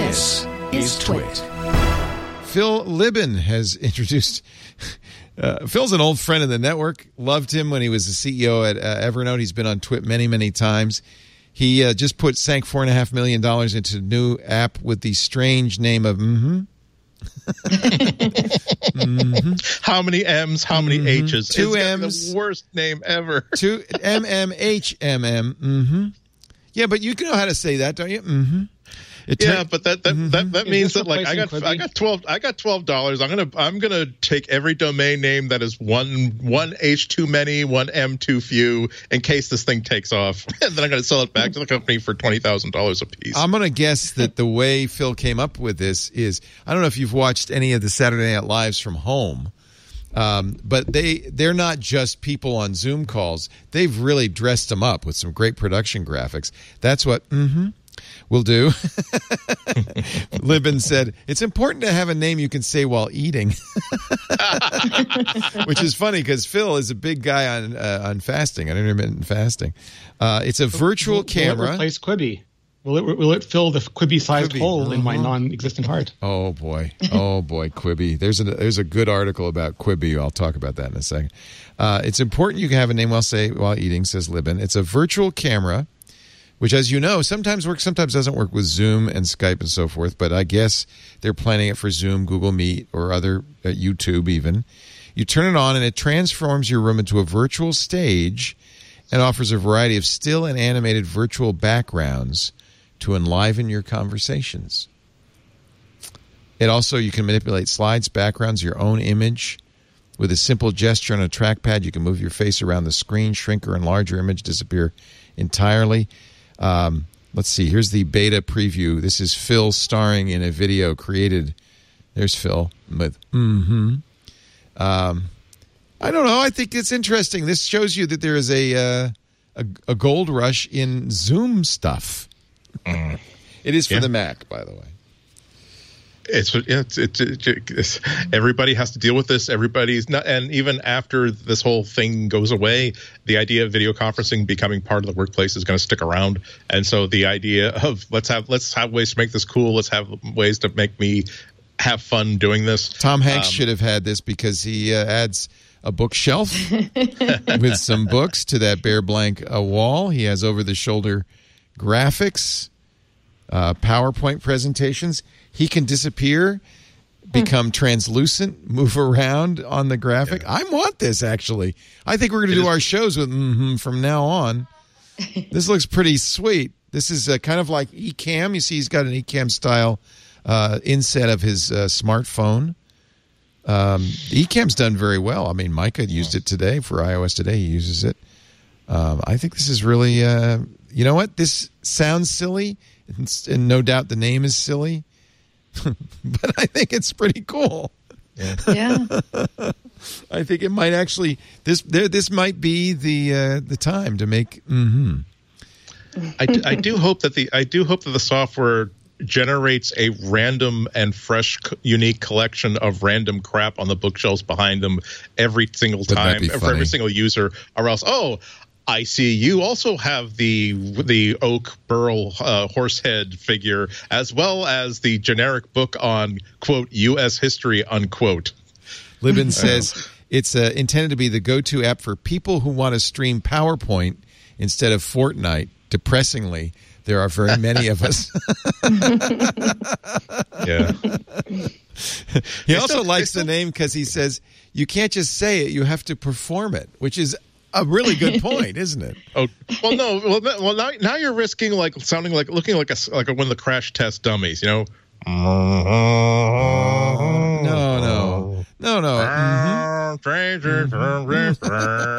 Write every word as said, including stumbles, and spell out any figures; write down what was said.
This is Twit. Phil Libin has introduced... Uh, Phil's an old friend of the network. Loved him when he was the C E O at uh, Evernote. He's been on Twit many, many times. He uh, just put sank four and a half million dollars into a new app with the strange name of mm-hmm. mm-hmm. How many M's? How many mm-hmm. H's? Two it's M's. The worst name ever. Two M M H M M. Mm-hmm. Yeah, but you know how to say that, don't you? Mm-hmm. It yeah, but that that, mm-hmm. that, that means that like I got Quibi? I got twelve I got twelve dollars. I'm gonna I'm gonna take every domain name that is one one H too many, one M too few, in case this thing takes off, and then I'm gonna sell it back to the company for twenty thousand dollars a piece. I'm gonna guess that the way Phil came up with this is I don't know if you've watched any of the Saturday Night Lives from home. Um, but they, they're not just people on Zoom calls. They've really dressed them up with some great production graphics. That's what mm-hmm, will do. Libin said, it's important to have a name you can say while eating. Which is funny because Phil is a big guy on uh, on fasting, on intermittent fasting. Uh, it's a virtual will, camera. Will it replace Quibi? Will it, will it fill the Quibi-sized Quibi. hole uh-huh. in my non-existent heart? Oh, boy. Oh, boy, Quibi. There's a, there's a good article about Quibi. I'll talk about that in a second. Uh, it's important you can have a name while say while eating, says Libin. It's a virtual camera, which, as you know, sometimes works, sometimes doesn't work with Zoom and Skype and so forth. But I guess they're planning it for Zoom, Google Meet, or other uh, YouTube even. You turn it on, and it transforms your room into a virtual stage and offers a variety of still and animated virtual backgrounds to enliven your conversations. It also, you can manipulate slides, backgrounds, your own image. With a simple gesture on a trackpad, you can move your face around the screen, shrink or enlarge your image, disappear entirely. Um, let's see, here's the beta preview. This is Phil starring in a video created. There's Phil with mm-hmm. Um, I don't know. I think it's interesting. This shows you that there is a, uh, a, a gold rush in Zoom stuff. Mm. It is for yeah. the Mac, by the way. It's, it's, it's, it's everybody has to deal with this. Everybody's not, and even after this whole thing goes away, the idea of video conferencing becoming part of the workplace is going to stick around. And so the idea of let's have let's have ways to make this cool. Let's have ways to make me have fun doing this. Tom Hanks um, should have had this because he uh, adds a bookshelf with some books to that bare blank uh, wall. He has over-the-shoulder graphics, uh, PowerPoint presentations. He can disappear, become translucent, move around on the graphic. Yeah. I want this, actually. I think we're going to do is- our shows with mm-hmm from now on. This looks pretty sweet. This is uh, kind of like Ecamm. You see he's got an Ecamm-style uh, inset of his uh, smartphone. Um, Ecamm's done very well. I mean, Micah used it today for iOS Today. He uses it. Um, I think this is really, uh, you know what? This sounds silly, and, and no doubt the name is silly, but I think it's pretty cool. Yeah. yeah. I think it might actually this there this might be the uh, the time to make. Mm-hmm. I, I do hope that the I do hope that the software generates a random and fresh, unique collection of random crap on the bookshelves behind them every single time for every single user, or else oh. I see you also have the the oak burl uh, horsehead figure, as well as the generic book on, quote, U S history, unquote. Libin says it's uh, intended to be the go-to app for people who want to stream PowerPoint instead of Fortnite. Depressingly, there are very many of us. Yeah. He also likes the name because he says you can't just say it, you have to perform it, which is a really good point, isn't it? Oh well, no. Well, well, now, now you're risking like sounding like looking like a like a, one of the crash test dummies. You know? No, no, no, no. Mm-hmm.